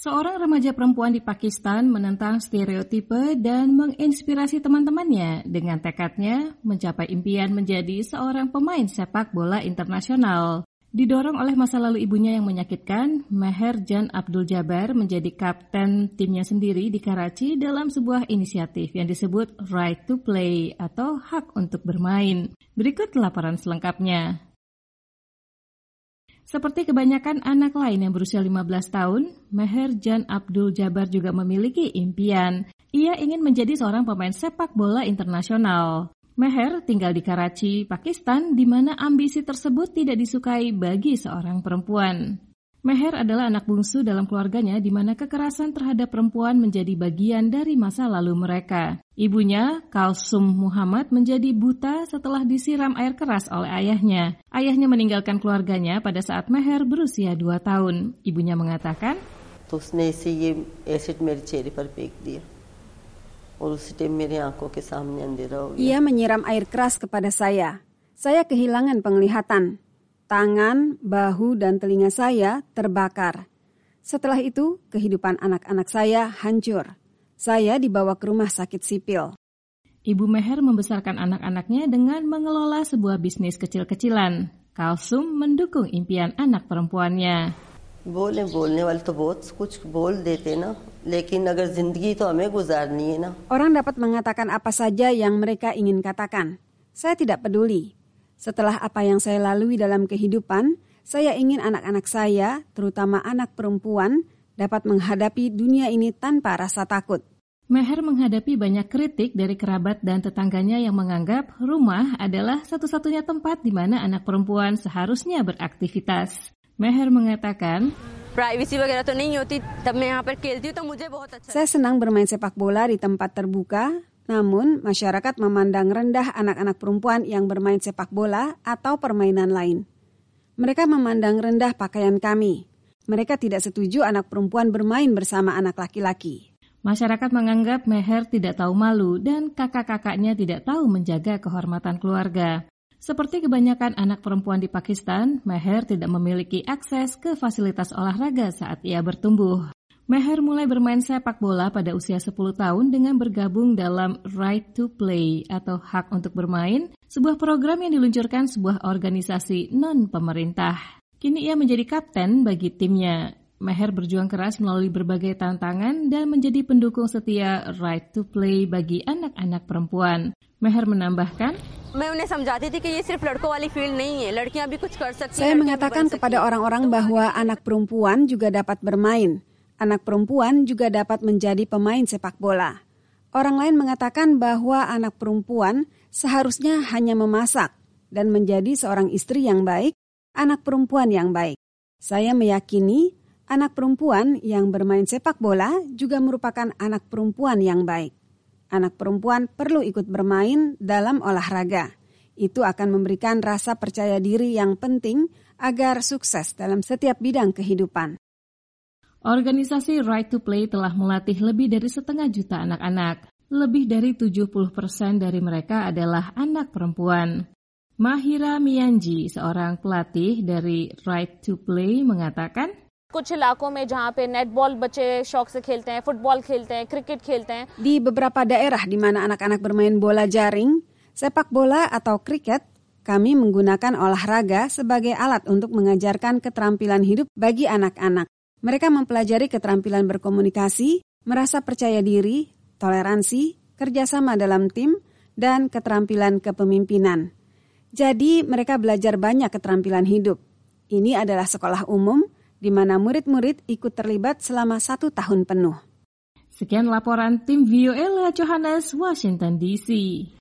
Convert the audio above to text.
Seorang remaja perempuan di Pakistan menentang stereotipe dan menginspirasi teman-temannya dengan tekadnya mencapai impian menjadi seorang pemain sepak bola internasional. Didorong oleh masa lalu ibunya yang menyakitkan, Meher Jan Abdul Jabbar menjadi kapten timnya sendiri di Karachi dalam sebuah inisiatif yang disebut Right to Play atau hak untuk bermain. Berikut laporan selengkapnya. Seperti kebanyakan anak lain yang berusia 15 tahun, Meher Jan Abdul Jabbar juga memiliki impian. Ia ingin menjadi seorang pemain sepak bola internasional. Meher tinggal di Karachi, Pakistan, di mana ambisi tersebut tidak disukai bagi seorang perempuan. Meher adalah anak bungsu dalam keluarganya di mana kekerasan terhadap perempuan menjadi bagian dari masa lalu mereka. Ibunya, Kalsum Muhammad, menjadi buta setelah disiram air keras oleh ayahnya. Ayahnya meninggalkan keluarganya pada saat Meher berusia 2 tahun. Ibunya mengatakan, ia menyiram air keras kepada saya. Saya kehilangan penglihatan. Tangan, bahu, dan telinga saya terbakar. Setelah itu, kehidupan anak-anak saya hancur. Saya dibawa ke rumah sakit sipil. Ibu Meher membesarkan anak-anaknya dengan mengelola sebuah bisnis kecil-kecilan. Kalsum mendukung impian anak perempuannya. Orang dapat mengatakan apa saja yang mereka ingin katakan. Saya tidak peduli. Setelah apa yang saya lalui dalam kehidupan, saya ingin anak-anak saya, terutama anak perempuan, dapat menghadapi dunia ini tanpa rasa takut. Meher menghadapi banyak kritik dari kerabat dan tetangganya yang menganggap rumah adalah satu-satunya tempat di mana anak perempuan seharusnya beraktivitas. Meher mengatakan, saya senang bermain sepak bola di tempat terbuka, namun masyarakat memandang rendah anak-anak perempuan yang bermain sepak bola atau permainan lain. Mereka memandang rendah pakaian kami. Mereka tidak setuju anak perempuan bermain bersama anak laki-laki. Masyarakat menganggap Meher tidak tahu malu dan kakak-kakaknya tidak tahu menjaga kehormatan keluarga. Seperti kebanyakan anak perempuan di Pakistan, Meher tidak memiliki akses ke fasilitas olahraga saat ia bertumbuh. Meher mulai bermain sepak bola pada usia 10 tahun dengan bergabung dalam Right to Play atau hak untuk bermain, sebuah program yang diluncurkan sebuah organisasi non-pemerintah. Kini ia menjadi kapten bagi timnya. Meher berjuang keras melalui berbagai tantangan dan menjadi pendukung setia Right to Play bagi anak-anak perempuan. Meher menambahkan, saya mengatakan kepada orang-orang bahwa anak perempuan juga dapat bermain. Anak perempuan juga dapat menjadi pemain sepak bola. Orang lain mengatakan bahwa anak perempuan seharusnya hanya memasak dan menjadi seorang istri yang baik, anak perempuan yang baik. Saya meyakini anak perempuan yang bermain sepak bola juga merupakan anak perempuan yang baik. Anak perempuan perlu ikut bermain dalam olahraga. Itu akan memberikan rasa percaya diri yang penting agar sukses dalam setiap bidang kehidupan. Organisasi Right to Play telah melatih lebih dari 500,000 anak-anak. Lebih dari 70% dari mereka adalah anak perempuan. Mahira Mianji, seorang pelatih dari Right to Play, mengatakan, di beberapa daerah di mana anak-anak bermain bola jaring, sepak bola atau kriket, kami menggunakan olahraga sebagai alat untuk mengajarkan keterampilan hidup bagi anak-anak. Mereka mempelajari keterampilan berkomunikasi, merasa percaya diri, toleransi, kerjasama dalam tim, dan keterampilan kepemimpinan. Jadi mereka belajar banyak keterampilan hidup. Ini adalah sekolah umum, di mana murid-murid ikut terlibat selama 1 tahun penuh. Sekian laporan tim VOA Johannes, Washington DC.